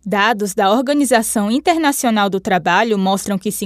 Dados da Organização Internacional do Trabalho mostram que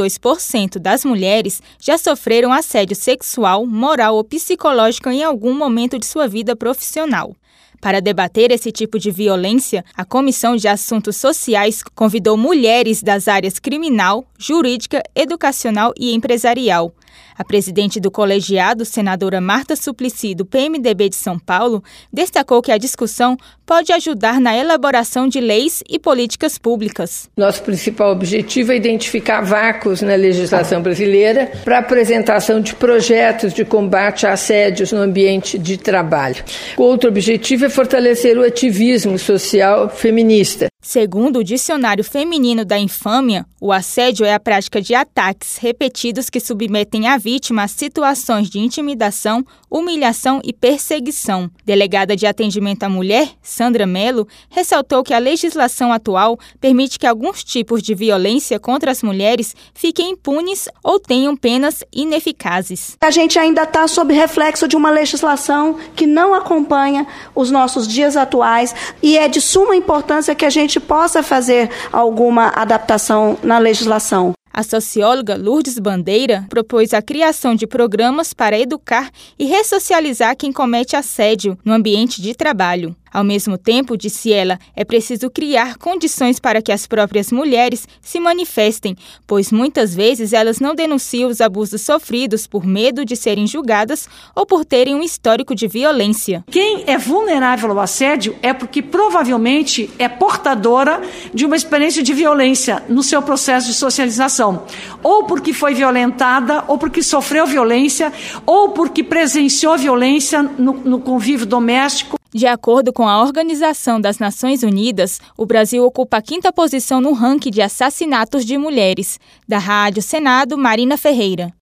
52% das mulheres já sofreram assédio sexual, moral ou psicológico em algum momento de sua vida profissional. Para debater esse tipo de violência, a Comissão de Assuntos Sociais convidou mulheres das áreas criminal, jurídica, educacional e empresarial. A presidente do colegiado, senadora Marta Suplicy, do PMDB de São Paulo, destacou que a discussão pode ajudar na elaboração de leis e políticas públicas. Nosso principal objetivo é identificar vácuos na legislação brasileira para a apresentação de projetos de combate a assédios no ambiente de trabalho. Outro objetivo é fortalecer o ativismo social feminista. Segundo o Dicionário Feminino da Infâmia, o assédio é a prática de ataques repetidos que submetem a vítima a situações de intimidação, humilhação e perseguição. Delegada de Atendimento à Mulher, Sandra Mello, ressaltou que a legislação atual permite que alguns tipos de violência contra as mulheres fiquem impunes ou tenham penas ineficazes. A gente ainda está sob reflexo de uma legislação que não acompanha os nossos dias atuais e é de suma importância que a gente possa fazer alguma adaptação na legislação. A socióloga Lourdes Bandeira propôs a criação de programas para educar e ressocializar quem comete assédio no ambiente de trabalho. Ao mesmo tempo, disse ela, é preciso criar condições para que as próprias mulheres se manifestem, pois muitas vezes elas não denunciam os abusos sofridos por medo de serem julgadas ou por terem um histórico de violência. Quem é vulnerável ao assédio é porque provavelmente é portadora de uma experiência de violência no seu processo de socialização, ou porque foi violentada, ou porque sofreu violência, ou porque presenciou violência no convívio doméstico. De acordo com a Organização das Nações Unidas, o Brasil ocupa a 5ª posição no ranking de assassinatos de mulheres. Da Rádio Senado, Marina Ferreira.